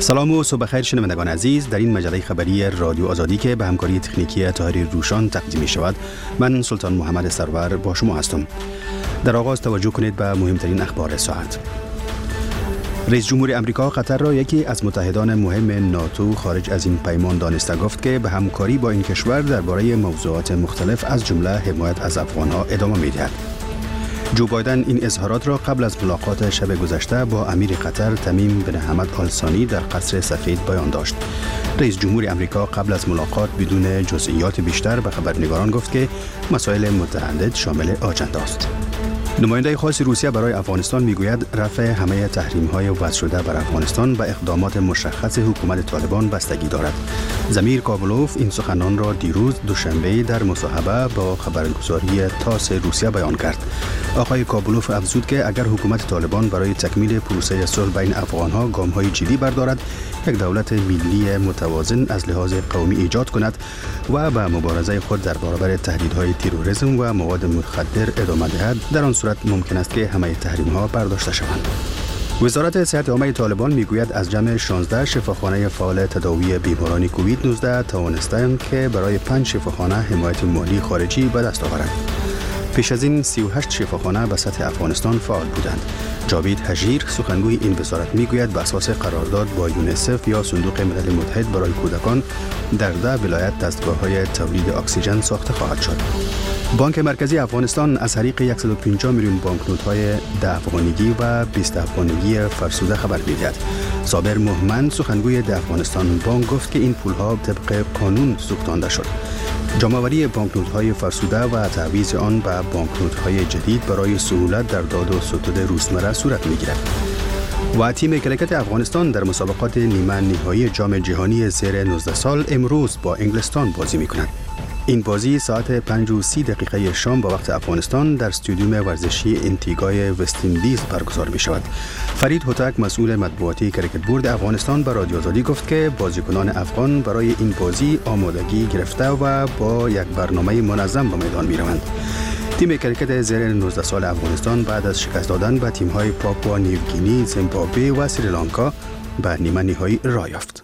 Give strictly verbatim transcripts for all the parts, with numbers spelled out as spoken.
سلام و صبح خیر شنوندگان عزیز. در این مجله خبری رادیو آزادی که به همکاری تکنیکی طاهری روشان تقدیم می شود، من سلطان محمد سرور با شما هستم. در آغاز توجه کنید به مهمترین اخبار ساعت. رئیس جمهور امریکا قطر را یکی از متحدان مهم ناتو خارج از این پیمان دانسته گفت که به همکاری با این کشور درباره موضوعات مختلف از جمله حمایت از افغان‌ها ادامه می‌دهد. جو بایدن این اظهارات را قبل از ملاقات شب گذشته با امیر قطر تمیم بن حمد آل ثانی در قصر سفید بیان داشت. رئیس جمهور امریکا قبل از ملاقات بدون جزئیات بیشتر به خبرنگاران گفت که مسائل متعدد شامل آجنده است. نماینده خاص روسیه برای افغانستان میگوید رفع همه تحریم‌های وضع شده بر افغانستان به اقدامات مشخص حکومت طالبان بستگی دارد. زمیر کابلوف این سخنان را دیروز دوشنبه در مصاحبه با خبرگزاری تاس روسیه بیان کرد. آقای کابلوف افزود که اگر حکومت طالبان برای تکمیل پروسه صلح بین افغان‌ها گام‌های جدی بردارد، یک دولت ملی متوازن از لحاظ قومی ایجاد کند و به مبارزه خود در برابر تهدیدهای تروریسم و مواد مخدر ادامه دهد، در آن صورت ممکن است که همه تحریم‌ها برداشته شوند. وزارت صحت عامه طالبان میگوید از جمع شانزده شفاخانه فعال تداوی بیماران کووید نوزده توانستند که برای پنج شفاخانه حمایت مالی خارجی به دست آورند. پیش از این سی و هشت شفاخانه به سطح افغانستان فعال بودند. جاوید هژیر سخنگوی این وزارت میگوید به اساس قرارداد با یونیسف یا صندوق ملل متحد برای کودکان در ده ولایت دستگاه‌های تولید اکسیژن ساخته خواهد شد. بانک مرکزی افغانستان از طریق صد و پنجاه میلیون بانکنوت‌های ده افغانیگی و بیست افغانیگی فرسوده خبر می‌دهد. صابر محمد سخنگوی ده افغانستان بانک گفت که این پول‌ها طبق قانون سوختانده شد. جمع‌آوری بانکنوت‌های فرسوده و تعویض آن به بانکنوت‌های جدید برای سهولت در داد و ستد روزمره صورت می‌گیرد. و تیم کرکت افغانستان در مسابقات نیمه نهایی جام جهانی زیر نوزده سال امروز با انگلستان بازی می‌کند. این بازی ساعت پنج و سی دقیقه شام با وقت افغانستان در استادیوم ورزشی انتیگای وست‌اندیز برگزار می شود. فرید هوتک مسئول مطبوعاتی کرکت بورد افغانستان به رادیو آزادی گفت که بازیکنان افغان برای این بازی آمادگی گرفته و با یک برنامه منظم به میدان می روند. تیم کرکت زیر نوزده سال افغانستان بعد از شکست دادن به تیم‌های پاپوا نیوگینی، زیمبابوه و سریلانکا به نیمه نهایی راه یافت.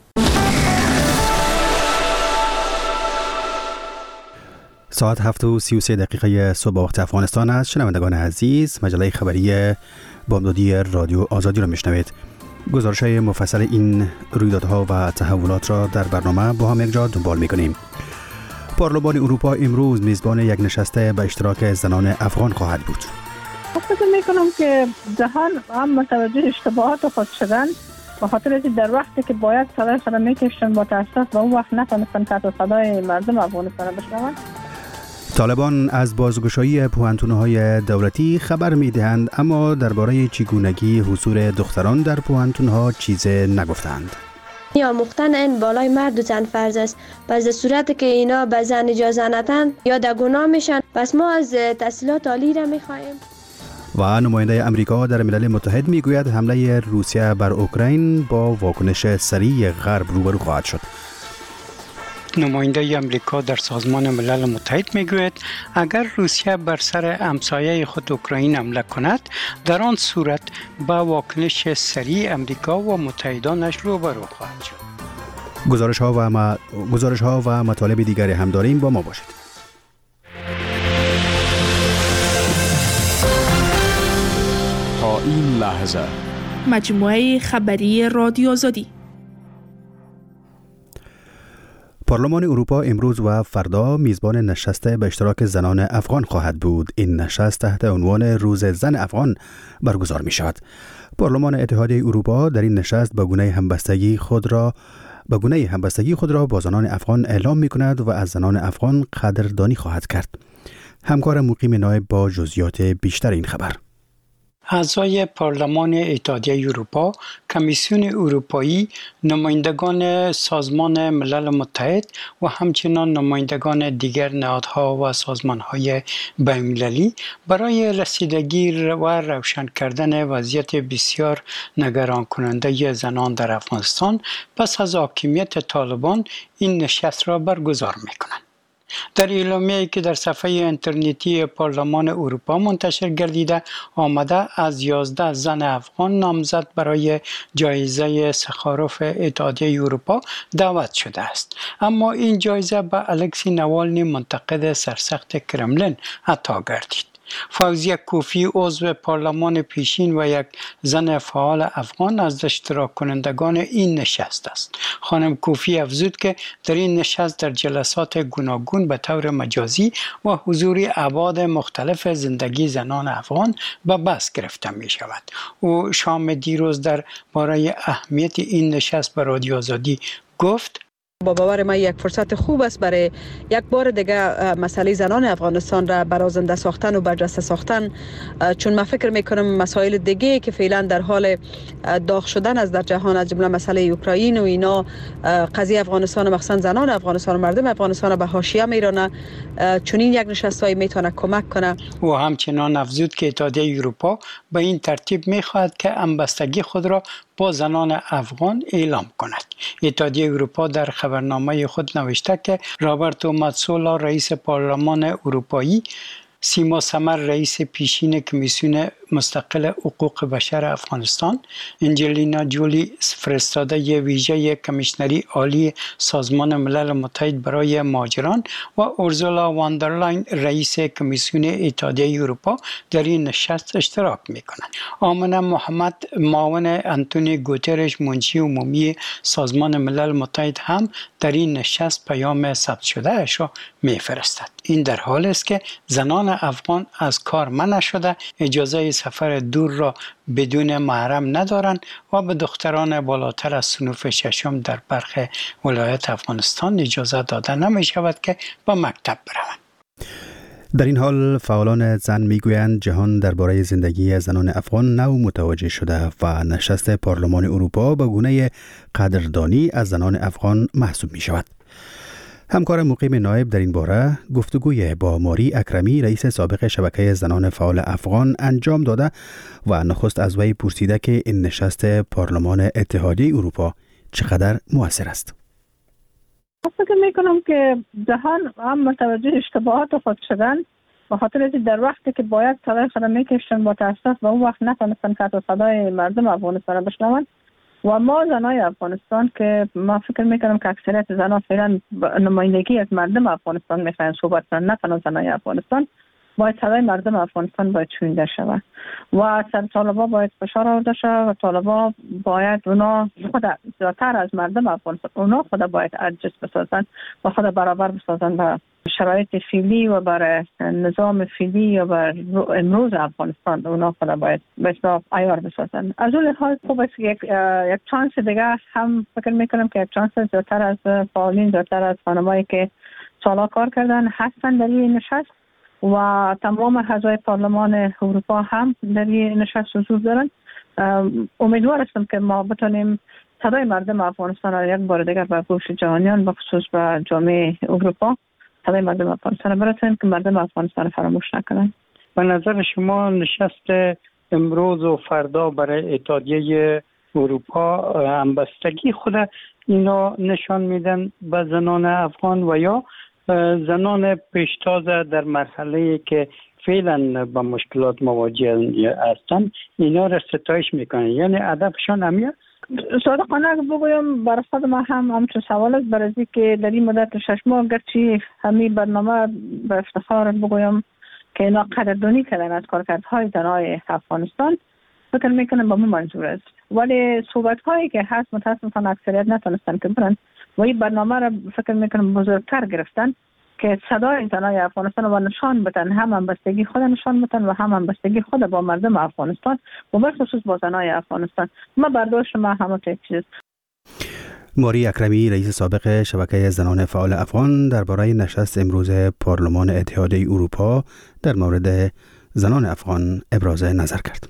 ساعت هفت و سی و سه دقیقه صبح وقت افغانستان است. شنوندگان عزیز، مجله خبری بامدادی رادیو آزادی را میشنوید. گزارش‌های مفصل این رویدادها و تحولات را در برنامه با هم یک جا دنبال می‌کنیم. پارلمان اروپا امروز میزبان یک نشست به اشتراک زنان افغان خواهد بود. فکر می‌کنم که جهان هم متوجه اشتباهات خود شدن، به خاطر اینکه در وقتی که باید صدای خود می‌کشتن با تأسف و اون وقت نتونستن که صدای مردم افغانستان بشنوند. طالبان از بازگشایی پوهنتون‌های دولتی خبر می‌دهند، اما درباره چگونگی حضور دختران در پوهنتون‌ها چیز نگفتند. یا مختن این بالای مرد و زن فرض است. پس در صورتی که اینا به زن اجازه ندن یا در گناه میشن، پس ما از تحصیلات عالی را می‌خواهیم. و نماینده امریکا در ملل متحد میگوید حمله روسیه بر اوکراین با واکنش سریع غرب روبرو خواهد شد. نماینده امریکا در سازمان ملل متحد میگوید اگر روسیه بر سر همسایه خود اوکراین حمله کند، در آن صورت با واکنش سریع امریکا و متحدانش روبرو خواهد شد. گزارش ها و ما... گزارش ها و مطالب دیگری هم داریم، با ما باشید. تا این لحظه مجموعه خبری رادیو آزادی. پارلمان اروپا امروز و فردا میزبان نشست به اشتراک زنان افغان خواهد بود. این نشست تحت عنوان روز زن افغان برگزار می شود. پارلمان اتحادیه اروپا در این نشست با گونه همبستگی خود را با گونه همبستگی خود را با زنان افغان اعلام می کند و از زنان افغان قدردانی خواهد کرد. همکار مقیم نایب با جزئیات بیشتر این خبر. اعضای پارلمان اتحادیه اروپا، کمیسیون اروپایی، نمایندگان سازمان ملل متحد و همچنین نمایندگان دیگر نهادها و سازمانهای بین‌المللی برای رسیدگی و روشن کردن وضعیت بسیار نگران کننده زنان در افغانستان پس از حاکمیت طالبان این نشست را برگزار می‌کنند. در اعلامیه‌ای که در صفحه اینترنتی پارلمان اروپا منتشر گردیده آمده از یازده زن افغان نامزد برای جایزه سخاروف اتحادیه اروپا دعوت شده است، اما این جایزه به الکسی نوالنی منتقد سرسخت کرملین عطا گردید. فوزیه کوفی عضو پارلمان پیشین و یک زن فعال افغان از اشتراک کنندگان این نشست است. خانم کوفی افزود که در این نشست در جلسات گوناگون به طور مجازی و حضور ابعاد مختلف زندگی زنان افغان به بحث گرفته می شود. او شام دیروز در باره اهمیت این نشست به رادیو آزادی گفت: با باور من یک فرصت خوب است برای یک بار دیگه مسئله زنان افغانستان را برازنده ساختن و برجسته ساختن، چون من فکر میکنم مسائل دیگه که فعلا در حال داغ شدن است در جهان، از جمله مسئله اوکراین و اینا، قضیه افغانستان و مخصوصا زنان افغانستان و مردم افغانستان به حاشیه میرانه، چون این یک نشست‌های میتونه کمک کنه. و همچنان افزود که اتحادیه اروپا به این ترتیب میخواهد که همبستگی خود را با زنان افغان اعلام کند. اتحادیه اروپا در خبرنامه خود نوشته که رابرتو ماتسولا رئیس پارلمان اروپایی، سیما سمر رئیس پیشین کمیسیون مستقل حقوق بشر افغانستان، انجلینا جولی فرستاده ویژه کمیشنری عالی سازمان ملل متحد برای مهاجران و اورزولا واندرلاین رئیس کمیسیون اتحادیه اروپا در این نشست اشتراک می‌کنند. آمنه محمد معاون انتونی گوترش منشی عمومی سازمان ملل متحد هم در این نشست پیام ثبت شده اش را می‌فرستد. این در حالی است که زنان افغان از کار منع شده، اجازه سفر دور را بدون محرم ندارند و به دختران بالاتر از صنف ششم در برخی ولایت افغانستان اجازه داده نمی شود که به مکتب بروند. در این حال فعالان زن میگویند جهان درباره زندگی زنان افغان نو متوجه شده و نشست پارلمان اروپا به گونه قدردانی از زنان افغان محسوب می شود. همکار مقیم نایب در این باره گفتگوی با ماری اکرمی رئیس سابق شبکه زنان فعال افغان انجام داده و نخست از وی پرسیده که این نشست پارلمان اتحادیه اروپا چقدر مؤثر است. فکر میکنم که جهان هم متوجه اشتباهات خود شدن، به خاطر اینکه در وقتی که باید صدای خود میکشتن با تاسف و اون وقت نتونستن که صدای مردم افغانستان بشنون. و ما زنای افغانستان که ما فکر میکنم که اکثریت زنان فعلا نمایندگی از مردم افغانستان میخواین صحبت کنن، نه تنها زنای افغانستان، باید صدای مردم افغانستان باید شنیده شود و سر طالبا باید فشار آورده شود و طالبا باید اونا خود زیادتر از مردم افغانستان اونا خود باید ادجست بسازن و خود برابر بسازن به شرایط فعلی و بر نظام فعلی و بر امروز افغانستان اونا خود باید بسیار عیار بسازن. از اون لحاظ خوب است که یک یک چانس دیگه هم فکر میکنم که یک چانس زیادتر از فعالین، زیادتر از خانمایی که سالا کار کردن هستن در این نشست و تمام اعضای پارلمان اروپا هم در این نشست حضور دارن. امیدوار هستم که ما بتونیم صدای مردم افغانستان را یک بار دیگر به گوش جهانیان به خصوص به جامعه اروپا صدای مردم افغانستان برسونیم که مردم افغانستان فراموش نکنن. به نظر شما نشست امروز و فردا برای اتحادیه اروپا همبستگی خود اینا نشان میدن به زنان افغان و یا زنان پیشتاز در مرحله که فعلا با مشکلات مواجه هستند اینا را ستایش میکنن، یعنی هدفشان همین است؟ صادقانه بگویم برای خود ما هم همچون سوال است، برای که در این مدت شش ماه گرچه همین برنامه به افتخار بگویم که اینا قدردانی کردن از کارکردهای زنای افغانستان، فکر میکنم با من منظور است، ولی صحبت هایی که هست متاسفانه اکثریت نتونستن که برن و این برنامه را فکر میکنم بزرگتر گرفتن که صدای زنای افغانستان و نشان بدن، هم همبستگی خود نشان بدن و هم همبستگی خود با مردم افغانستان و به خصوص با زنای افغانستان. ما برداشت ما همه تا چیز. ماری اکرمی رئیس سابق شبکه زنان فعال افغان درباره نشست امروز پارلمان اتحادیه اروپا در مورد زنان افغان ابراز نظر کرد.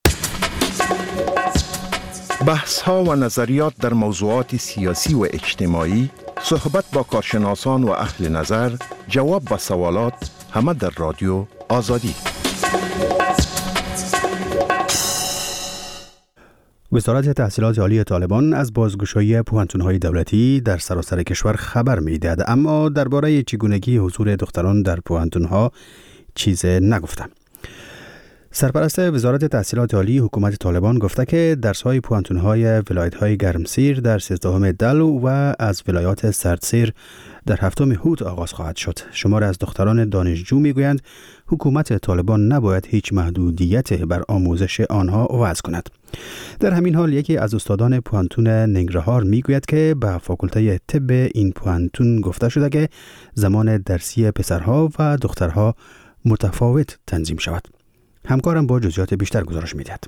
بحث ها و نظریات در موضوعات سیاسی و اجتماعی، صحبت با کارشناسان و اهل نظر، جواب به سوالات، همه در رادیو آزادی. وزارت تحصیلات عالی طالبان از بازگشایی پوهنتون‌های دولتی در سراسر کشور خبر می‌دهد، اما درباره چگونگی حضور دختران در پوهنتون‌ها چیز نگفته. سرپرست وزارت تحصیلات عالی حکومت طالبان گفته که درس‌های پوهنتون‌های ولایت‌های گرمسیر در سیزدهم دلو و از ولایات سردسیر در هفتم هوت آغاز خواهد شد. شمار از دختران دانشجو میگویند حکومت طالبان نباید هیچ محدودیت بر آموزش آنها وضع کند. در همین حال یکی از استادان پوهنتون ننگرهار میگوید که به فاکولته طب این پوهنتون گفته شده که زمان درسی پسرها و دخترها متفاوت تنظیم شود. همکارم با جزئیات بیشتر گزارش میدهد.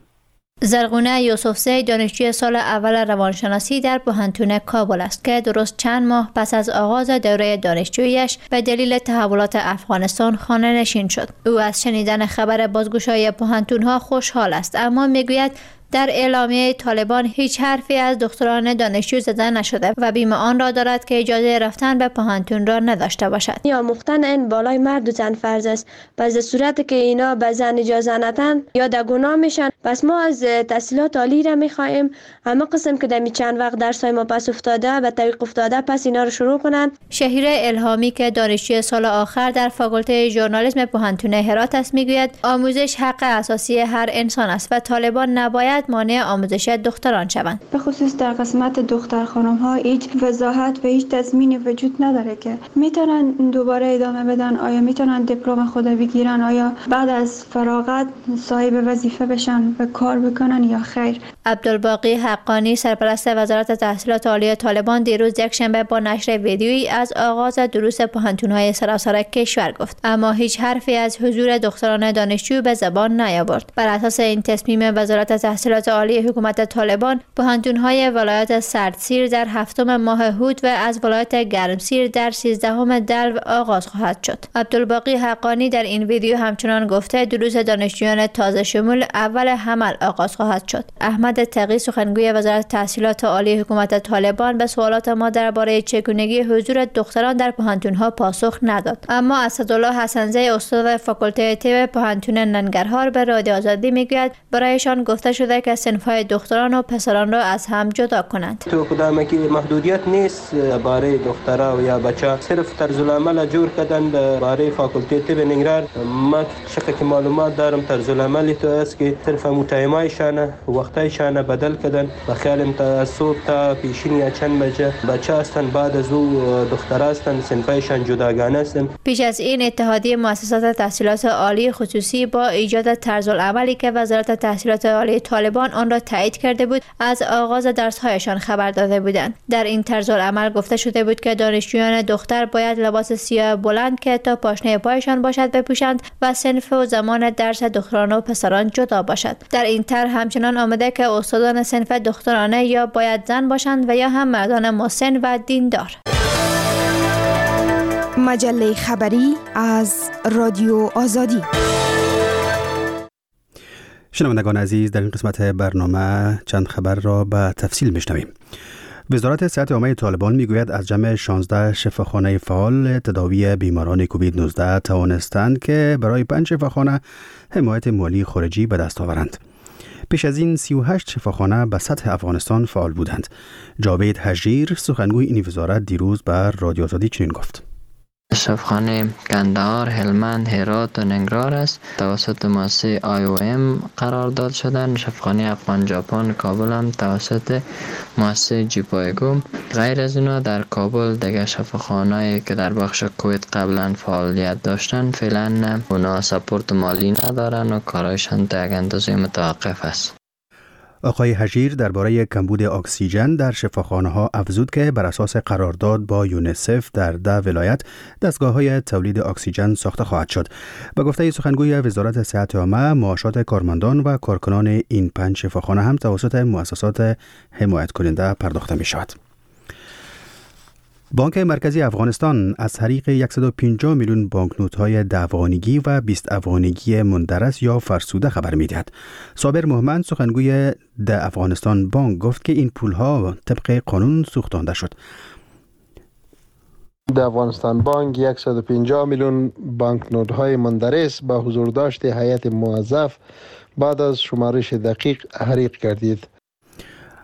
زرغونه یوسفزی دانشجوی سال اول روانشناسی در پوهنتون کابل است که درست چند ماه پس از آغاز دوره دانشجوییش به دلیل تحولات افغانستان خانه نشین شد. او از شنیدن خبر بازگشایی پوهنتون‌ها خوشحال است، اما میگوید در اعلامیه طالبان هیچ حرفی از دختران دانشجو زده نشده و بیم آن را دارد که اجازه رفتن به پوهنتون را نداشته باشد. یا مختن این بالای مرد و زن فرض است. پس در صورتی که اینا به زن اجازه ندن یا در گناه میشن، پس ما از تحصیلات عالی را میخواهیم همه قسم که در چند وقت درسای ما پس افتاده و توقف افتاده پس اینا رو شروع کنن. شهیره الهامی که دانشجوی سال آخر در فاکولته ژورنالیسم پوهنتون هرات است میگوید آموزش حق اساسی هر انسان است و طالبان نباید مانع آموزش دختران شوند. به خصوص در قسمت دختر خانم ها هیچ وضاحت و هیچ تضمین وجود نداره که میتونن دوباره ادامه بدن، آیا میتونن دیپلم خود بگیرن، آیا بعد از فراغت صاحب وظیفه بشن و کار بکنن یا خیر. عبدالباقی حقانی سرپرست وزارت تحصیلات عالی طالبان دیروز یکشنبه با نشر ویدیویی از آغاز دروس پوهنتون‌های سراسر کشور گفت، اما هیچ حرفی از حضور دختران دانشجو به زبان نیاورد. بر اساس این تصمیم وزارت تحصیلات عالی حکومت طالبان، پوهنتون‌های ولایت سردسیر در هفتم ماه هوت و از ولایت گرمسیر در سیزدهم دلو آغاز خواهد شد. عبدالباقی حقانی در این ویدیو همچنان گفته دروس دانشجویان تازه شمول اول حمل آغاز خواهد شد. احمد تقی سخنگوی وزارت تحصیلات عالی حکومت طالبان به سوالات ما درباره چگونگی حضور دختران در پوهنتون‌ها پاسخ نداد، اما اسدالله حسنزی استاد فاکولته طب پوهنتون ننگرهار به رادیو آزادی میگوید برایشان گفته شده که صنف‌های دختران و پسران را از هم جدا کنند. تو کدام که محدودیت نیست برای دخترها و یا بچه، صرف طرز العمل جور کردن برای فاکولته طب ننگرهار. ما چقدر که معلومات دارم طرز العملی تو است که صرف متایمایشان وقتایشان بدل کردن و خیالم تا صبح تا پیشین یا چند بجه بچه هستن، بعد از او دختر هستن، صنفایشان جداگانه هستن. پیش از این اتحادیه مؤسسات تحصیلات عالی خصوصی با ایجاد طرز العملی که وزارت تحصیلات عالی طالبان آن را تایید کرده بود از آغاز درس‌هایشان خبر داده بودند. در این طرز العمل گفته شده بود که دانشجویان دختر باید لباس سیاه بلند که تا پاشنه پایشان باشد بپوشند و صنف و زمان درس دختران و پسران جدا باشد. در این طرح همچنان آمده که استادان صنف دخترانه یا باید زن باشند و یا هم مردان مسن و دیندار. مجله خبری از رادیو آزادی. شنوندگان عزیز، در این قسمت برنامه چند خبر را به تفصیل میشنویم. وزارت صحت عامه طالبان میگوید از جمع شانزده شفاخانه فعال تداوی بیماران کووید نوزده توانستند که برای پنج شفاخانه حمایت مالی خارجی به دست آورند. پیش از این سی و هشت شفاخانه به سطح افغانستان فعال بودند. جاوید هجیر سخنگوی این وزارت دیروز بر رادیو آزادی چنین گفت: شفاخانه کندهار، هلمند، هرات و ننگرهار است. توسط مؤسسه آی او ام قرارداد شدن. شفاخانه افغان ژاپن کابل هم توسط مؤسسه جیپایگو. غیر از اینا در کابل دیگه شفاخانه‌ای که در بخش کووید قبلا فعالیت داشتن فعلا اونا سپورت مالی ندارن و کارایشان تا یک اندازه متوقف است. آقای هجیر درباره کمبود اکسیژن در شفاخانه‌ها افزود که بر اساس قرارداد با یونیسف در ده ولایت دستگاه‌های تولید اکسیژن ساخته خواهد شد. به گفته سخنگوی وزارت صحت عامه، معاشات کارمندان و کارکنان این پنج شفاخانه هم توسط مؤسسات حمایت کننده پرداخته می‌شود. بانک مرکزی افغانستان از طریق صد و پنجاه میلیون بانکنوت‌های ده افغانیگی و بیست افغانیگی مندرس یا فرسوده خبر می‌دهد. صابر محمد سخنگوی ده افغانستان بانک گفت که این پول‌ها طبق قانون سوختانده شد. ده افغانستان بانک صد و پنجاه میلیون بانکنوت‌های مندرس با حضور داشت هیئت موظف بعد از شمارش دقیق تحریک گردید.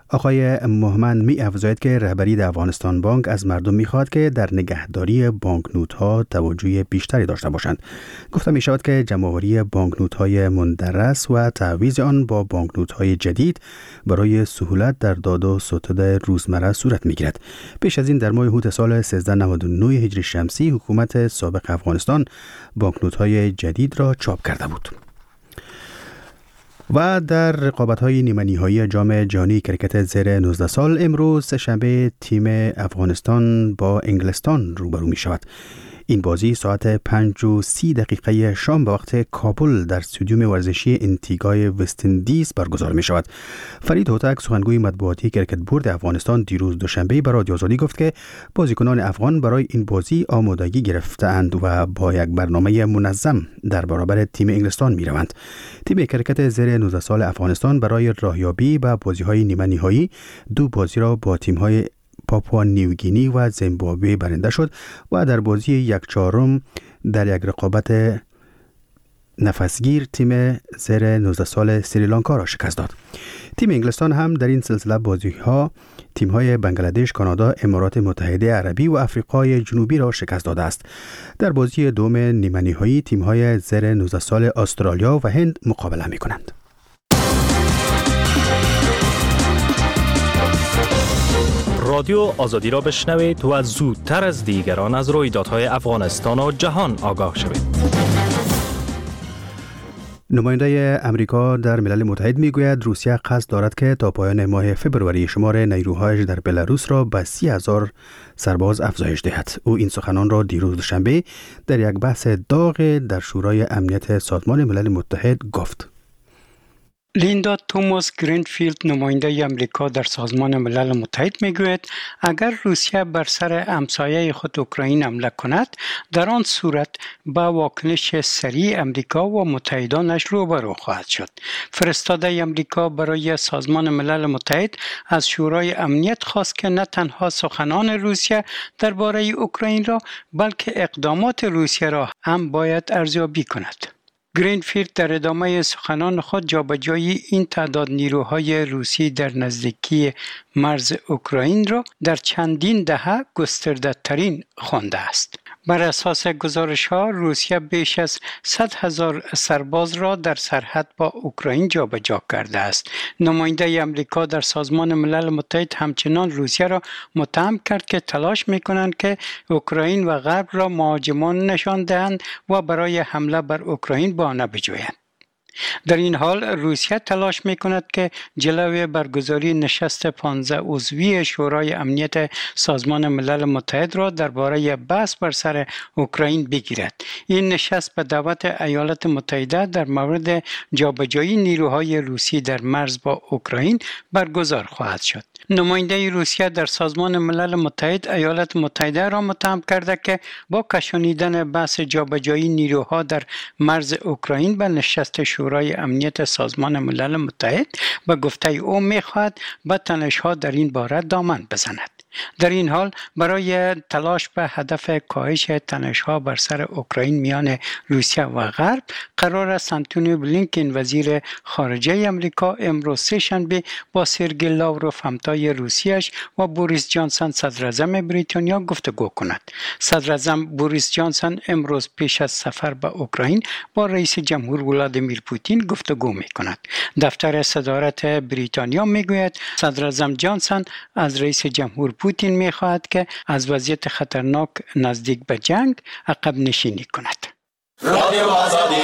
آقای مومن می افزاید که رهبری افغانستان بانک از مردم می خواهد که در نگهداری بانکنوت ها توجه بیشتری داشته باشند. گفته می شود که جمع‌آوری بانکنوت های مندرس و تعویض آن با بانکنوت های جدید برای سهولت در داد و ستد روزمره صورت می گیرد. پیش از این در ماه اوت سال سیزده نود و نه هجری شمسی حکومت سابق افغانستان بانکنوت های جدید را چاپ کرده بود. و در رقابت‌های نیمه‌نهایی جام جهانی کرکت زیر نوزده سال امروز سه‌شنبه تیم افغانستان با انگلستان روبرو می‌شود. این بازی ساعت پنج و سی دقیقه شام به وقت کابل در استادیوم ورزشی انتیگای وست‌اندیز برگزار می شود. فرید هوتک سخنگوی مطبوعاتی کرکت بورد افغانستان دیروز دوشنبه به رادیو آزادی گفت که بازیکنان افغان برای این بازی آمادگی گرفته‌اند و با یک برنامه منظم در برابر تیم انگلستان می روند. تیم کرکت زیر نوزده سال افغانستان برای راهیابی به بازی‌های نیمه نهایی دو بازی را با تیم‌های پاپوا نیوگینی و زیمبابوه برنده شد و در بازی یک چهارم در یک رقابت نفسگیر تیم زیر نوزده سال سریلانکا را شکست داد. تیم انگلستان هم در این سلسله بازی‌ها تیم‌های بنگلادش، کانادا، امارات متحده عربی و آفریقای جنوبی را شکست داده است. در بازی دوم نیمه نهایی تیم‌های زیر نوزده سال استرالیا و هند مقابله می‌کنند. رادیو آزادی را بشنوید و زودتر از دیگران از رویدادهای افغانستان و جهان آگاه شوید. نماینده امریکا در ملل متحد میگوید روسیه قصد دارد که تا پایان ماه فبروری شمار نیروهایش در بلاروس را به سی هزار سرباز افزایش دهد. او این سخنان را دیروز شنبه در یک بحث داغ در شورای امنیت سازمان ملل متحد گفت. لیندا توماس گرینفیلد نماینده امریکا در سازمان ملل متحد میگوید اگر روسیه بر سر همسایه خود اوکراین حمله کند در آن صورت با واکنش سریع امریکا و متحدانش روبرو خواهد شد. فرستاده امریکا برای سازمان ملل متحد از شورای امنیت خواست که نه تنها سخنان روسیه درباره اوکراین را بلکه اقدامات روسیه را هم باید ارزیابی کند. گرینفیلد در ادامه سخنان خود جابجایی این تعداد نیروهای روسی در نزدیکی مرز اوکراین را در چندین دهه گسترده ترین خوانده است. بر اساس گزارش ها روسیه بیش از صد هزار سرباز را در سرحد با اوکراین جابجا کرده است. نماینده امریکا در سازمان ملل متحد همچنان روسیه را متهم کرد که تلاش می‌کنند که اوکراین و غرب را مهاجمان نشان دهند و برای حمله بر اوکراین بهانه بجویند. در این حال روسیه تلاش می‌کند که جلوی برگزاری نشست پانزده عضوی شورای امنیت سازمان ملل متحد را درباره بحث بر سر اوکراین بگیرد. این نشست به دعوت ایالات متحده در مورد جابجایی نیروهای روسی در مرز با اوکراین برگزار خواهد شد. نماینده روسیه در سازمان ملل متحد ایالات متحده را متهم کرده که با کشانیدن بحث جابجایی نیروها در مرز اوکراین به نشست شورای امنیت سازمان ملل متحد به گفته او می‌خواهد به تنش‌ها در این باره دامن بزند. در این حال برای تلاش به هدف کاهش تنش‌ها بر سر اوکراین میان روسیه و غرب قرار است آنتونی بلینکن وزیر خارجه امریکا امروز سه شنبه با سرگئی لاوروف همتای روسیه‌اش و بوریس جانسون صدر اعظم بریتانیا گفتگو کند. صدر اعظم بوریس جانسون امروز پیش از سفر به اوکراین با رئیس جمهور ولادیمیر پوتین گفتگو می‌کند. دفتر صدارت بریتانیا می‌گوید صدر اعظم جانسون از رئیس جمهور پوتین می‌خواهد که از وضعیت خطرناک نزدیک به جنگ عقب نشینی کند. رادیو آزادی.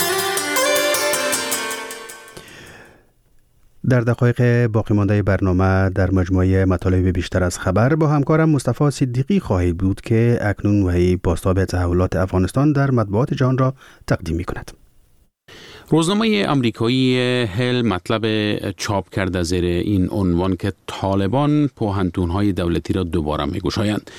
در دقایق باقی مانده برنامه در مجموعه مطالب بیشتر از خبر با همکارم مصطفی صدیقی خواهید بود که اکنون وی بازتاب تحولات افغانستان در مطبوعات جهان را تقدیم می‌کند. روزنامه آمریکایی هل مطلب چاپ کرده زیر این عنوان که طالبان پوهنتون‌های دولتی را دوباره می‌گشایند.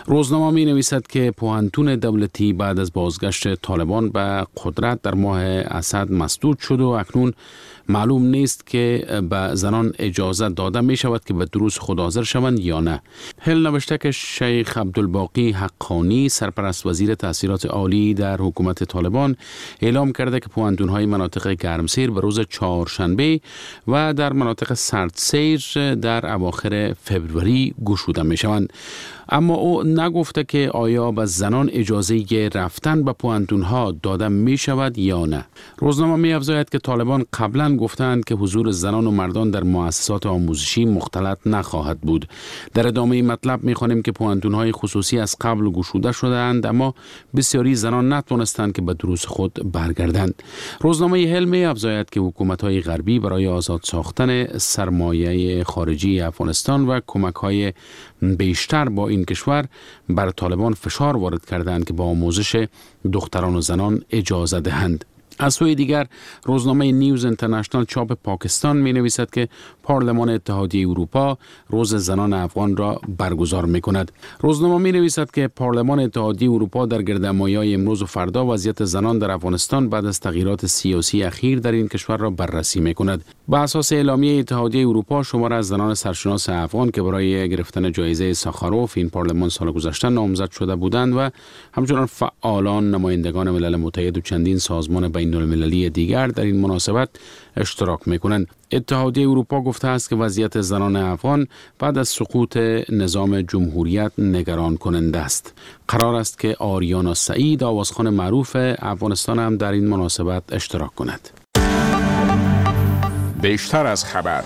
روزنامه می نویسد که پوهنتون دولتی بعد از بازگشت طالبان به قدرت در ماه اسد مسدود شد و اکنون معلوم نیست که به زنان اجازه داده می شود که به دروس خود حاضر شوند یا نه. هل نوشته که شیخ عبدالباقی حقانی سرپرست وزیر تحصیلات عالی در حکومت طالبان اعلام کرده که پوهنتون‌های مناطق گرمسیر به روز چهارشنبه و در مناطق سردسیر در اواخر فبروری گشوده می شوند. اما او نگفته که آیا به زنان اجازه رفتن به پوهنتون‌ها داده می شود یا نه. روزنامه می افزاید که طالبان قبلا گفتند که حضور زنان و مردان در مؤسسات آموزشی مختلط نخواهد بود. در ادامه مطلب می خوانیم که پوهنتون‌های خصوصی از قبل گشوده شدند، اما بسیاری زنان نتوانستند که به دروس خود برگردند. روزنامه هل می افزاید که حکومت‌های غربی برای آزاد ساختن سرمایه خارجی افغانستان و کمک‌های بیشتر با این کشور بر طالبان فشار وارد کردند که با آموزش دختران و زنان اجازه دهند. از سوی دیگر روزنامه نیوز اینترنشنال چاپ پاکستان می نویسد که پارلمان اتحادیه اروپا روز زنان افغان را برگزار می کند. روزنامه می نویسد که پارلمان اتحادیه اروپا در گردهمایی امروز و فردا وضعیت زنان در افغانستان بعد از تغییرات سیاسی اخیر در این کشور را بررسی می کند. به اساس اعلامیه اتحادیه اروپا شمار از زنان سرشناس افغان که برای گرفتن جایزه ساخاروف این پارلمان سال گذشته نامزد شده بودند و همچنان فعالان، نمایندگان ملل متحد و چندین سازمان بین المللی دیگر در این مناسبت اشتراک می‌کنند. اتحادیه اروپا گفته است که وضعیت زنان افغان بعد از سقوط نظام جمهوریت نگران کننده است. قرار است که آریانا سعید، آوازخوان معروف افغانستان، هم در این مناسبت اشتراک کند. بیشتر از خبر.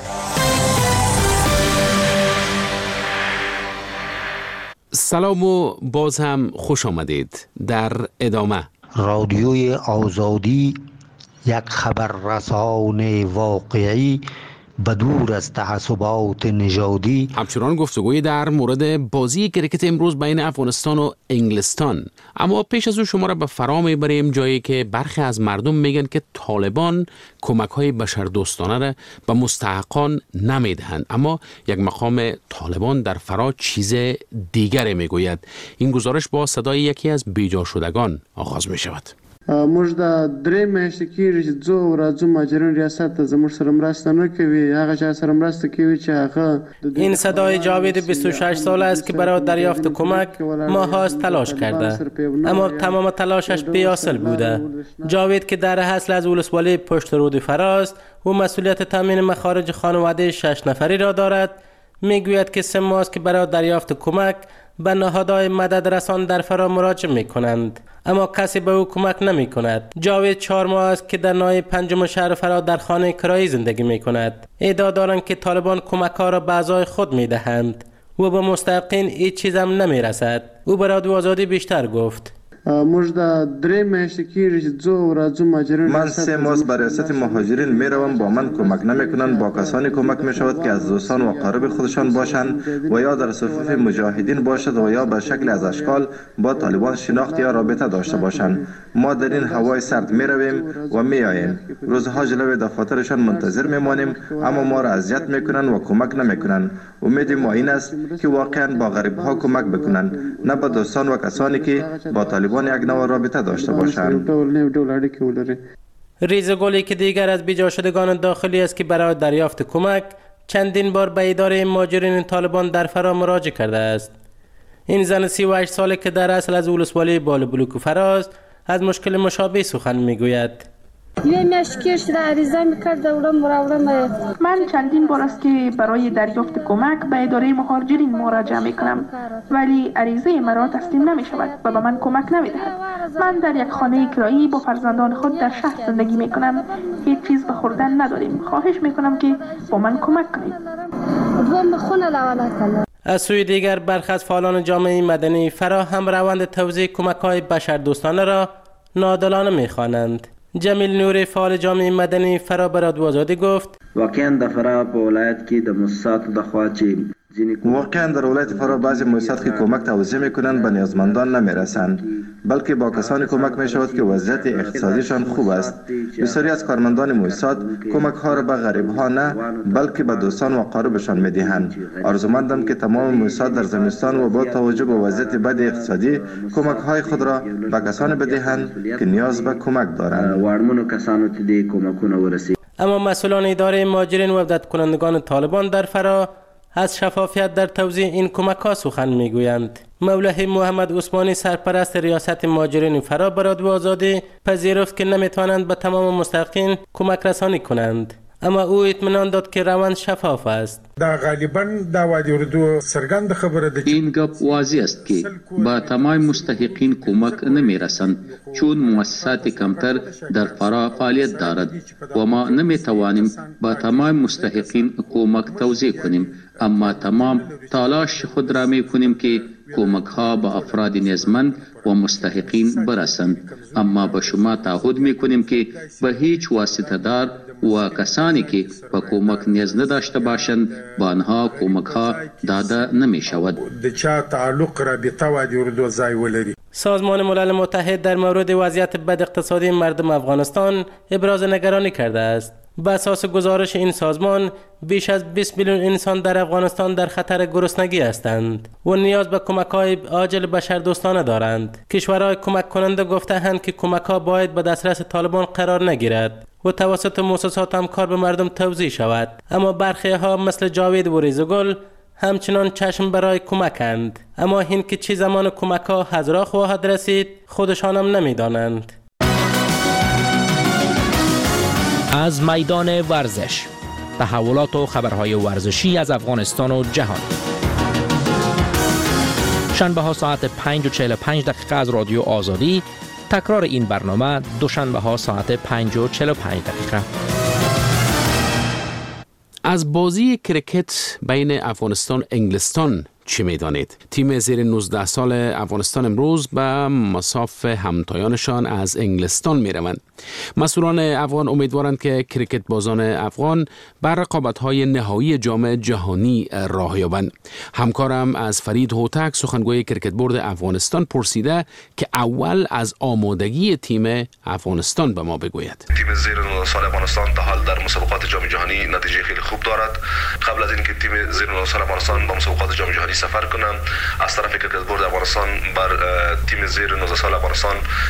سلام و باز هم خوش آمدید. در ادامه رادیوی آزادی، یک خبررسان واقعی بدور از تعصبات نژادی. همچنان گفتگوی در مورد بازی کرکت امروز بین افغانستان و انگلستان. اما پیش از او شما را به فرا میبریم جایی که برخی از مردم میگن که طالبان کمک‌های بشردوستانه را به مستحقان نمیدهند، اما یک مقام طالبان در فرا چیز دیگری میگوید. این گزارش با صدای یکی از بیجا شدگان آغاز می شود. موږ د درې میاشتې کېږي چې ځو ورځو مهاجرین ریاست ته زموږ سره مرسته نه کوي، هغه چا سره مرسته کوي چې هغه. این صدای جاوید بیست و شش ساله است که برای دریافت کمک ماهاست تلاش کرده، اما تمام تلاشش بی‌حاصل بوده. جاوید که در اصل از ولسوالی پشت رود فراست و مسئولیت تامین مخارج خانواده شش نفری را دارد، میگوید که سه ماه است که برای دریافت کمک به نهادهای مدد رسان در فرا مراجعه می کنند، اما کسی به او کمک نمی کند. جاوید چهار ماه است که در ناحیه پنجم شهر فرا در خانه کرایی زندگی می کند. ادعا دارند که طالبان کمک ها را به اعضای خود می دهند و به مستحقین هیچ چیز هم نمی رسد. او به رادیو آزادی بیشتر گفت. موږ د درې میاشتې کېږي چې ځو ورځو مهاجرین من سه ماه به ریاست مهاجرین میروم، با من کمک نمیکنند. با کسانی کمک میشود که از دوستان و اقارب خودشان باشند و یا در صفوف مجاهدین باشد و یا به شکل از اشکال با طالبان شناخت یا رابطه داشته باشند. ما در این هوای سرد میرویم و میاییم، روزها جلوی دفاترشان منتظر میمانیم، اما ما را اذیت میکنند و کمک نمیکنند. امید ما این است که واقعا با غریب ها کمک بکنند، نه با دوستان و کسانی که با طالبان یک نوع رابطه داشته باشند. ریزگلی که دیگر از بیجا شدگان داخلی است که برای دریافت کمک چندین بار به اداره مهاجرین طالبان در فرا مراجعه کرده است. این زن سی و هشت ساله که در اصل از ولسوالی بال بلوک فراست از مشکل مشابه سخن میگوید. من چندین بار است که برای دریافت کمک به اداره مهاجرین مراجعه می کنم، ولی عریضه مرا تسلیم نمی شود و به من کمک نمی دهد. من در یک خانه کرایی با فرزندان خود در شهر زندگی می کنم، هیچ چیز به خوردن نداریم. خواهش می کنم که با من کمک کنید. از سوی دیگر برخی از فعالان جامعه مدنی فرا هم روند توزیع کمک‌های بشردوستانه را ناعادلانه می خوانند. جمیل نوری فعال جامعه مدنی فرا به رادیو آزادی گفت: واقعا د فرا په ولایت کې د مؤسساتو د خوا چې واقعا در ولایت فرا بعضی مؤسسات که کمک توزیع میکنند به نیازمندان نمیرسند، بلکه با کسانی کمک می شود که وضعیت اقتصادیشان خوب است. بسیاری از کارمندان مؤسسات کمک ها را به غریب ها نه بلکه به دوستان و قاربشان می دهند. آرزومندم که تمام مؤسسات در زمستان و با توجه به وضعیت بد اقتصادی کمک های خود را به کسانی بدهند که نیاز به کمک دارند. اما مسئولان اداره مهاجرین و عودت کنندگان طالبان در فرا از شفافیت در توزیع این کمک ها سخن میگویند. مولوی محمد عثمانی سرپرست ریاست مهاجرین فرا به رادیو آزادی پذیرفت که نمیتوانند به تمام مستحقین کمک رسانی کنند، اما او اطمینان داد که روند شفاف است. دا غالبا دا وادي اردو سرګند خبره ده. این گپ واضح است که با تمام مستحقین کمک نمیرسند، چون مؤسسات کمتر در فرا فعالیت دارد و ما نمیتوانیم با تمام مستحقین کمک توزیع کنیم، اما تمام تلاش خود را میکنیم که کمک ها به افراد نیازمند و مستحقین برسند، اما به شما تعهد میکنیم که به هیچ واسطه دار و کسانی که به کمک نیاز نداشته باشند با آنها کمک ها داده نمی شود. سازمان ملل متحد در مورد وضعیت بد اقتصادی مردم افغانستان ابراز نگرانی کرده است. بر اساس گزارش این سازمان بیش از بیست میلیون انسان در افغانستان در خطر گرسنگی هستند و نیاز به کمک‌های عاجل بشردوستانه دارند. کشورهای کمک کننده گفته‌اند که کمک‌ها باید به دسترس طالبان قرار نگیرد و توسط مؤسسات همکار به مردم توزیع شود، اما برخی ها مثل جاوید و ریزگل همچنان چشم برای کمکند، اما این که چه زمان کمک ها حضرا خواهد رسید خودشان هم نمیدانند. از میدان ورزش، تحولات و خبرهای ورزشی از افغانستان و جهان. شنبه ها ساعت پنج و چهل و پنج دقیقه از رادیو آزادی، تکرار این برنامه دوشنبه ها ساعت پنج و چهل و پنج دقیقه. از بازی کرکت بین افغانستان انگلستان چی میدانید؟ تیم زیر نوزده سال افغانستان امروز به مصاف همتایانشان از انگلستان می روند. مسئولان افغان امیدوارند که کرکت بازان افغان بر رقابت‌های نهایی جام جهانی راه یابند. همکارم از فرید هوتک سخنگوی کرکت بورد افغانستان پرسیده که اول از آمادگی تیم افغانستان به ما بگوید. تیم زیر نوزده سال افغانستان تا حال در مسابقات جام جهانی نتیجه خیلی خوب دارد. قبل از اینکه تیم زیر نوزده سال افغانستان به مسابقات جام جهانی سفر کنم، از طرف کرکت بورد افغانستان بر تیم زیر نوزده سال افغانستان